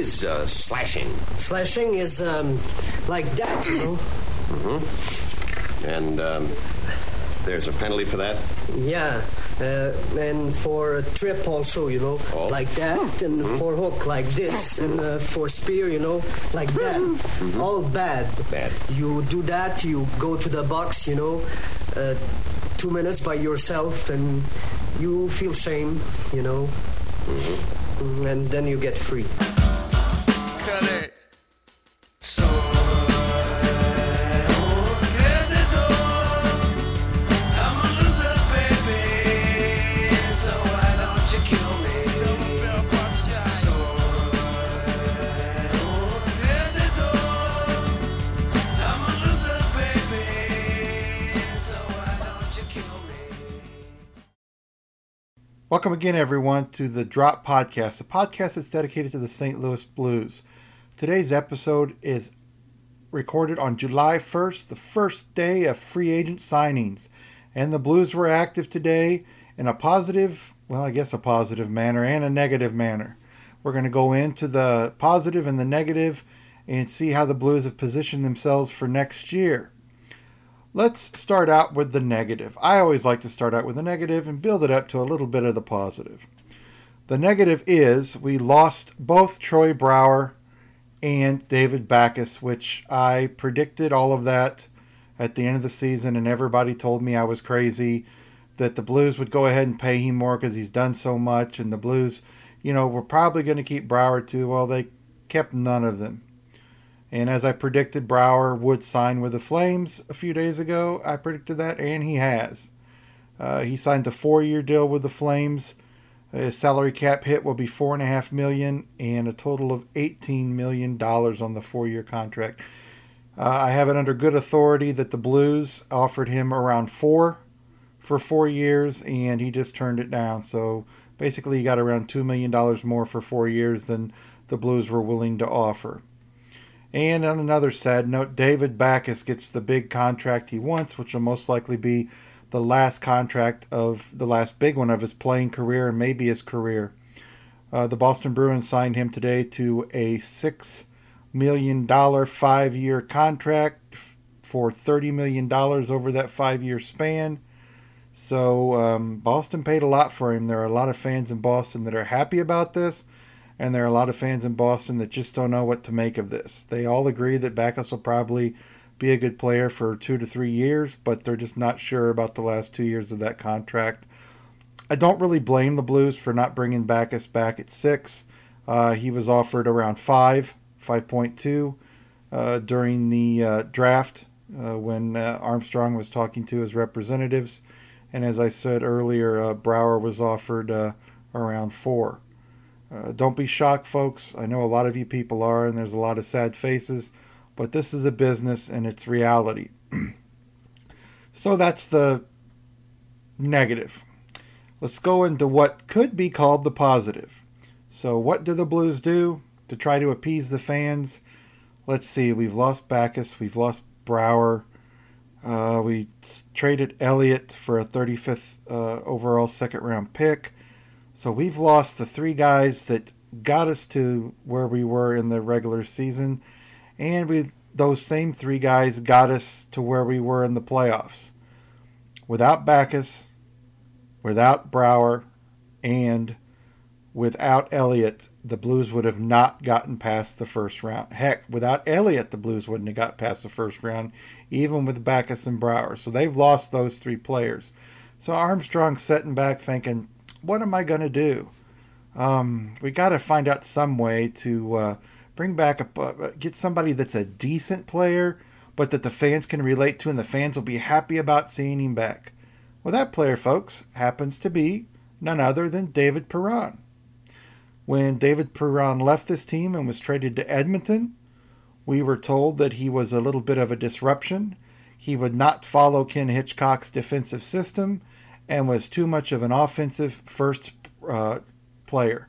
is slashing? Slashing is like that, you know. Mm-hmm. And there's a penalty for that? Yeah, and for a trip also, you know, like that, and for hook like this, and for spear, you know, like that. All bad. Bad. You do that, you go to the box, you know, 2 minutes by yourself, and you feel shame, you know, and then you get free. Cut it. So welcome again, everyone, to the Drop Podcast, a podcast that's dedicated to the St. Louis Blues. Today's episode is recorded on July 1st, the first day of free agent signings. And the Blues were active today in a positive, well, I guess a positive manner and a negative manner. We're going to go into the positive and the negative and see how the Blues have positioned themselves for next year. Let's start out with the negative. I always like to start out with the negative and build it up to a little bit of the positive. The negative is we lost both Troy Brouwer and David Backes, which I predicted all of that at the end of the season, and everybody told me I was crazy, that the Blues would go ahead and pay him more because he's done so much, and the Blues, you know, were probably going to keep Brouwer too. Well, they kept none of them. And as I predicted, Brouwer would sign with the Flames a few days ago. I predicted that, and he has. He signed a 4-year deal with the Flames. His salary cap hit will be $4.5 million and a total of $18 million on the 4-year contract. I have it under good authority that the Blues offered him around $4 for 4 years, and he just turned it down. So basically, he got around $2 million more for 4 years than the Blues were willing to offer. And on another sad note, David Backes gets the big contract he wants, which will most likely be the last contract of the last big one of his playing career and maybe his career. The Boston Bruins signed him today to a $6 million 5-year contract for $30 million over that 5-year span. So Boston paid a lot for him. There are a lot of fans in Boston that are happy about this. And there are a lot of fans in Boston that just don't know what to make of this. They all agree that Backes will probably be a good player for 2 to 3 years, but they're just not sure about the last 2 years of that contract. I don't really blame the Blues for not bringing Backes back at 6. He was offered around 5.2 during the draft when Armstrong was talking to his representatives. And as I said earlier, Brouwer was offered around 4. Don't be shocked, folks. I know a lot of you people are, and there's a lot of sad faces, but this is a business and it's reality. So that's the negative. Let's go into what could be called the positive. So what do the Blues do to try to appease the fans? Let's see. We've lost Backes. We've lost Brouwer. We traded Elliott for a 35th overall second-round pick. So we've lost the 3 guys that got us to where we were in the regular season, and those same 3 guys got us to where we were in the playoffs. Without Backes, without Brouwer, and without Elliott, the Blues would have not gotten past the first round. Heck, without Elliott, the Blues wouldn't have got past the first round, even with Backes and Brouwer. So they've lost those 3 players. So Armstrong's sitting back thinking, what am I going to do? We got to find out some way to bring back get somebody that's a decent player, but that the fans can relate to and the fans will be happy about seeing him back. Well, that player, folks, happens to be none other than David Perron. When David Perron left this team and was traded to Edmonton, we were told that he was a little bit of a disruption. He would not follow Ken Hitchcock's defensive system and was too much of an offensive first player.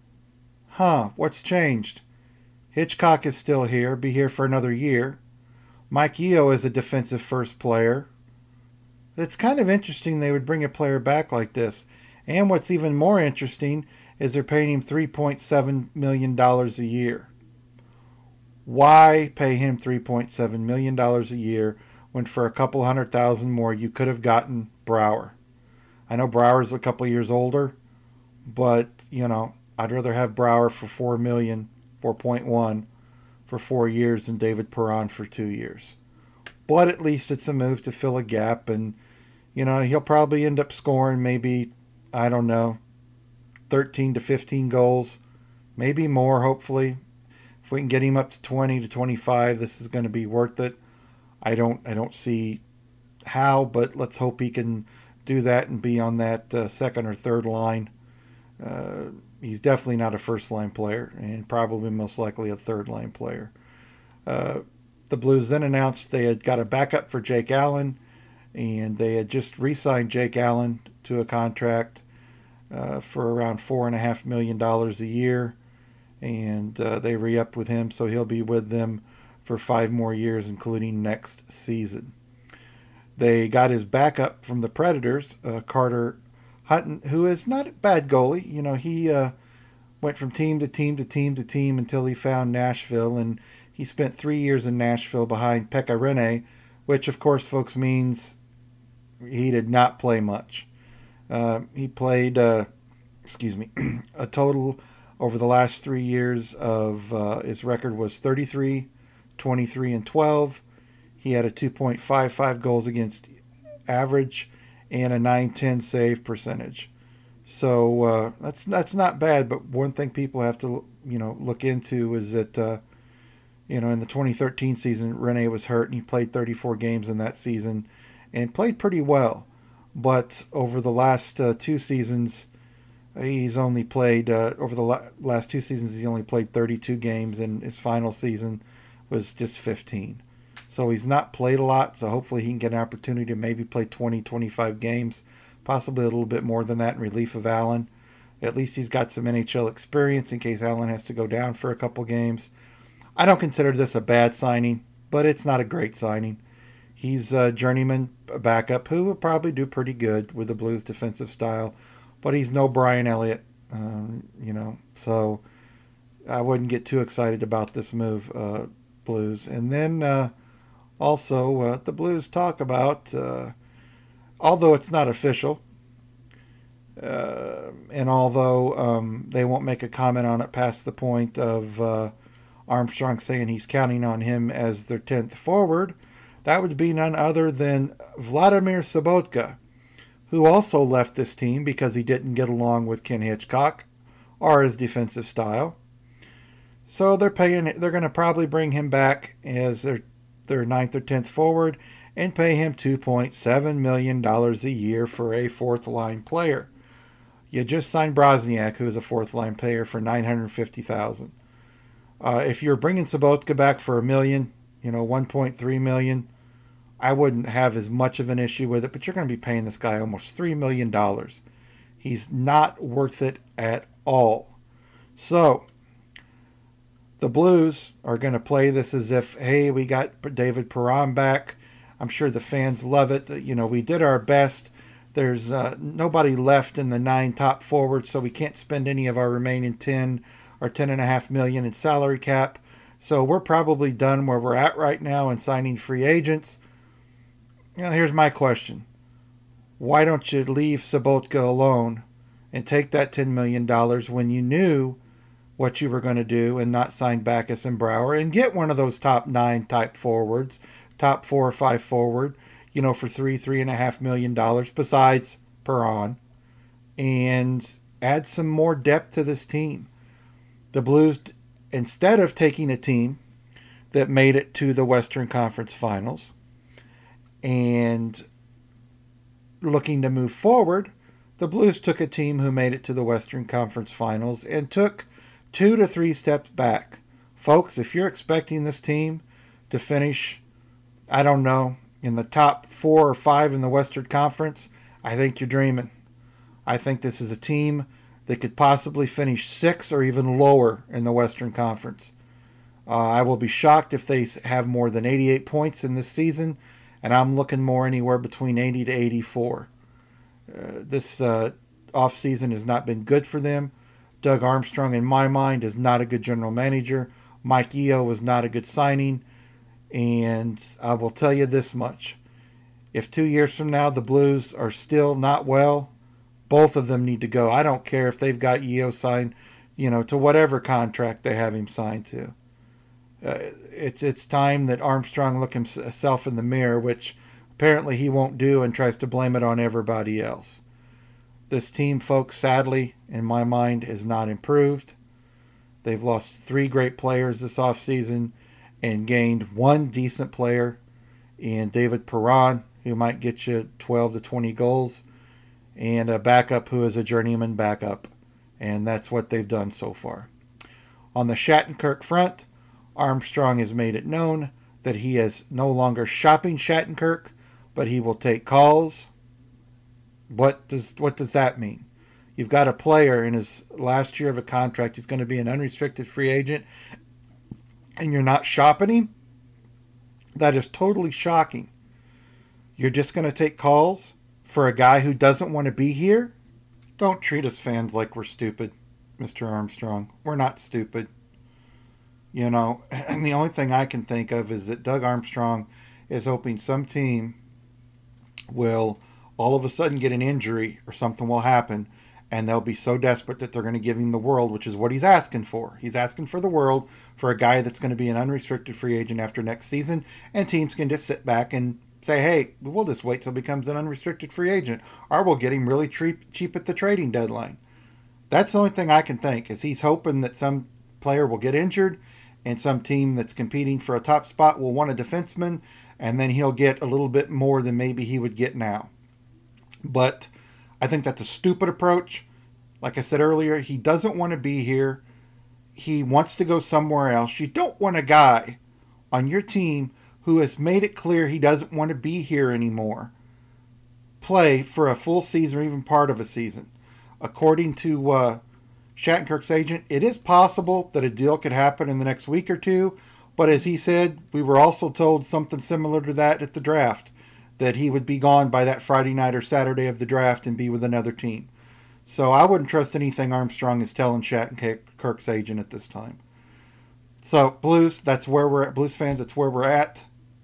What's changed? Hitchcock is still here, be here for another year. Mike Yeo is a defensive first player. It's kind of interesting they would bring a player back like this. And what's even more interesting is they're paying him $3.7 million a year. Why pay him $3.7 million a year when for a couple $100,000 more you could have gotten Brouwer? I know Brouwer's a couple years older, but, I'd rather have Brouwer for $4 million, 4.1 for 4 years than David Perron for 2 years. But at least it's a move to fill a gap, and, he'll probably end up scoring maybe, 13 to 15 goals, maybe more, hopefully. If we can get him up to 20 to 25, this is going to be worth it. I don't see how, but let's hope he can do that and be on that second or third line. He's definitely not a first-line player, and probably most likely a third-line player. The Blues then announced they had got a backup for Jake Allen, and they had just re-signed Jake Allen to a contract for around $4.5 million a year, and they re-upped with him, so he'll be with them for 5 more years, including next season. They got his backup from the Predators, Carter Hutton, who is not a bad goalie. He went from team to team to team to team until he found Nashville, and he spent 3 years in Nashville behind Pekka Rinne, which, of course, folks, means he did not play much. He played, a total over the last 3 years of his record was 33, 23, and 12. He had a 2.55 goals against average and a 910 save percentage. So that's not bad, but one thing people have to look into is that in the 2013 season, Rinne was hurt and he played 34 games in that season and played pretty well. But over the last 2 seasons, he's only played over the last 2 seasons he's only played 32 games, and his final season was just 15. So he's not played a lot, so hopefully he can get an opportunity to maybe play 20, 25 games, possibly a little bit more than that in relief of Allen. At least he's got some NHL experience in case Allen has to go down for a couple games. I don't consider this a bad signing, but it's not a great signing. He's a journeyman backup who will probably do pretty good with the Blues' defensive style, but he's no Brian Elliott, so I wouldn't get too excited about this move, Blues. And then also the Blues talk about, although it's not official, and although they won't make a comment on it past the point of Armstrong saying he's counting on him as their 10th forward, that would be none other than Vladimir Sobotka, who also left this team because he didn't get along with Ken Hitchcock or his defensive style. So they're going to probably bring him back as their 9th or 10th forward and pay him $2.7 million a year for a 4th-line player. You just signed Brozniak, who is a 4th-line player, for $950,000. If you're bringing Sobotka back for $1 million, $1.3 million, I wouldn't have as much of an issue with it, but you're going to be paying this guy almost $3 million. He's not worth it at all. So the Blues are going to play this as if, hey, we got David Perron back. I'm sure the fans love it. We did our best. There's nobody left in the 9 top forwards, so we can't spend any of our remaining 10 or $10.5 million in salary cap. So we're probably done where we're at right now in signing free agents. Here's my question. Why don't you leave Sobotka alone and take that $10 million when you knew what you were going to do and not sign Backes and Brouwer and get one of those top 9 type forwards, top 4 or 5 forward, for $3.5 million besides Perron, and add some more depth to this team. The Blues, instead of taking a team that made it to the Western Conference Finals and looking to move forward, the Blues took a team who made it to the Western Conference Finals and took 2 to 3 steps back. Folks, if you're expecting this team to finish, in the top 4 or 5 in the Western Conference, I think you're dreaming. I think this is a team that could possibly finish 6 or even lower in the Western Conference. I will be shocked if they have more than 88 points in this season, and I'm looking more anywhere between 80 to 84. This offseason has not been good for them. Doug Armstrong, in my mind, is not a good general manager. Mike Yeo was not a good signing. And I will tell you this much. If 2 years from now the Blues are still not well, both of them need to go. I don't care if they've got Yeo signed, to whatever contract they have him signed to. It's time that Armstrong look himself in the mirror, which apparently he won't do, and tries to blame it on everybody else. This team, folks, sadly, in my mind, is not improved. They've lost 3 great players this offseason and gained 1 decent player in David Perron, who might get you 12 to 20 goals, and a backup who is a journeyman backup. And that's what they've done so far. On the Shattenkirk front, Armstrong has made it known that he is no longer shopping Shattenkirk, but he will take calls. What does that mean? You've got a player in his last year of a contract. He's going to be an unrestricted free agent, and you're not shopping him? That is totally shocking. You're just going to take calls for a guy who doesn't want to be here? Don't treat us fans like we're stupid, Mr. Armstrong. We're not stupid. And the only thing I can think of is that Doug Armstrong is hoping some team will all of a sudden get an injury or something will happen, and they'll be so desperate that they're going to give him the world, which is what he's asking for. He's asking for the world for a guy that's going to be an unrestricted free agent after next season, and teams can just sit back and say, hey, we'll just wait till he becomes an unrestricted free agent, or we'll get him really cheap at the trading deadline. That's the only thing I can think, is he's hoping that some player will get injured and some team that's competing for a top spot will want a defenseman, and then he'll get a little bit more than maybe he would get now. But I think that's a stupid approach. Like I said earlier, he doesn't want to be here. He wants to go somewhere else. You don't want a guy on your team who has made it clear he doesn't want to be here anymore play for a full season or even part of a season. According to Shattenkirk's agent, it is possible that a deal could happen in the next week or two, but as he said, we were also told something similar to that at the draft, that he would be gone by that Friday night or Saturday of the draft and be with another team. So I wouldn't trust anything Armstrong is telling Shattenkirk's agent at this time. So Blues, that's where we're at. Blues fans, that's where we're at.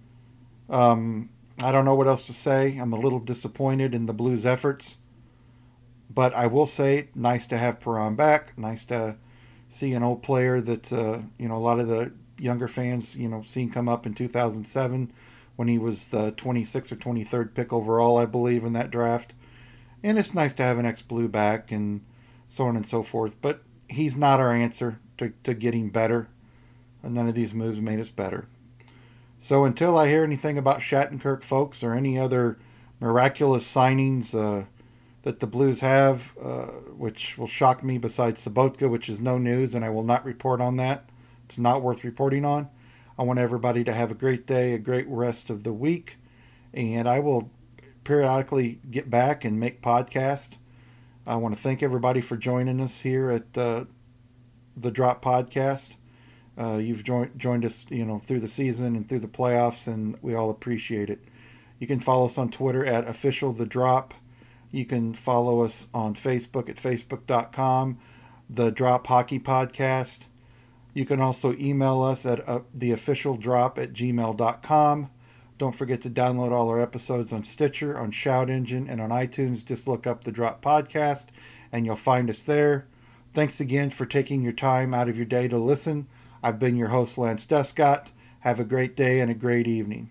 I don't know what else to say. I'm a little disappointed in the Blues' efforts. But I will say, nice to have Perron back. Nice to see an old player that, a lot of the younger fans, seen come up in 2007 when he was the 26th or 23rd pick overall, I believe, in that draft. And it's nice to have an ex-Blue back and so on and so forth. But he's not our answer to getting better. And none of these moves made us better. So until I hear anything about Shattenkirk, folks, or any other miraculous signings that the Blues have, which will shock me besides Sobotka, which is no news, and I will not report on that. It's not worth reporting on. I want everybody to have a great day, a great rest of the week, and I will periodically get back and make podcasts. I want to thank everybody for joining us here at the Drop Podcast. You've joined us, through the season and through the playoffs, and we all appreciate it. You can follow us on Twitter at @officialthedrop. You can follow us on Facebook at facebook.com, The Drop Hockey Podcast. You can also email us at theofficialdrop@gmail.com. Don't forget to download all our episodes on Stitcher, on Shout Engine, and on iTunes. Just look up The Drop Podcast, and you'll find us there. Thanks again for taking your time out of your day to listen. I've been your host, Lance Duscott. Have a great day and a great evening.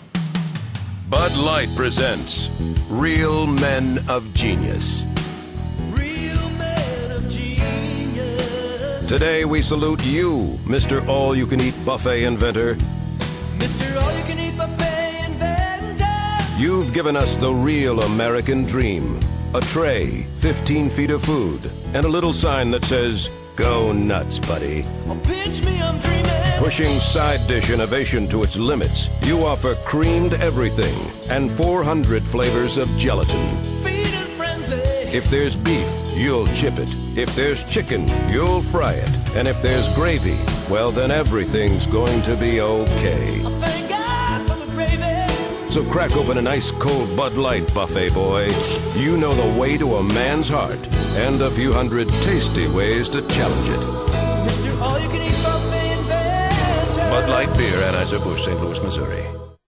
Bud Light presents Real Men of Genius. Real Men of Genius. Today we salute you, Mr. All-You-Can-Eat Buffet Inventor. Mr. All-You-Can-Eat Buffet Inventor. You've given us the real American dream. A tray, 15 feet of food, and a little sign that says, "Go nuts, buddy." Oh, pinch me, I'm dreaming. Pushing side dish innovation to its limits, you offer creamed everything and 400 flavors of gelatin. Feeding frenzy. If there's beef, you'll chip it. If there's chicken, you'll fry it. And if there's gravy, well, then everything's going to be okay. Oh, thank God for the gravy. So crack open an ice cold Bud Light, buffet boy. You know the way to a man's heart. and a few hundred tasty ways to challenge it. Mr. All-You-Can-Eat Buffet Inventor. Bud Light Beer, Anheuser-Busch, St. Louis, Missouri.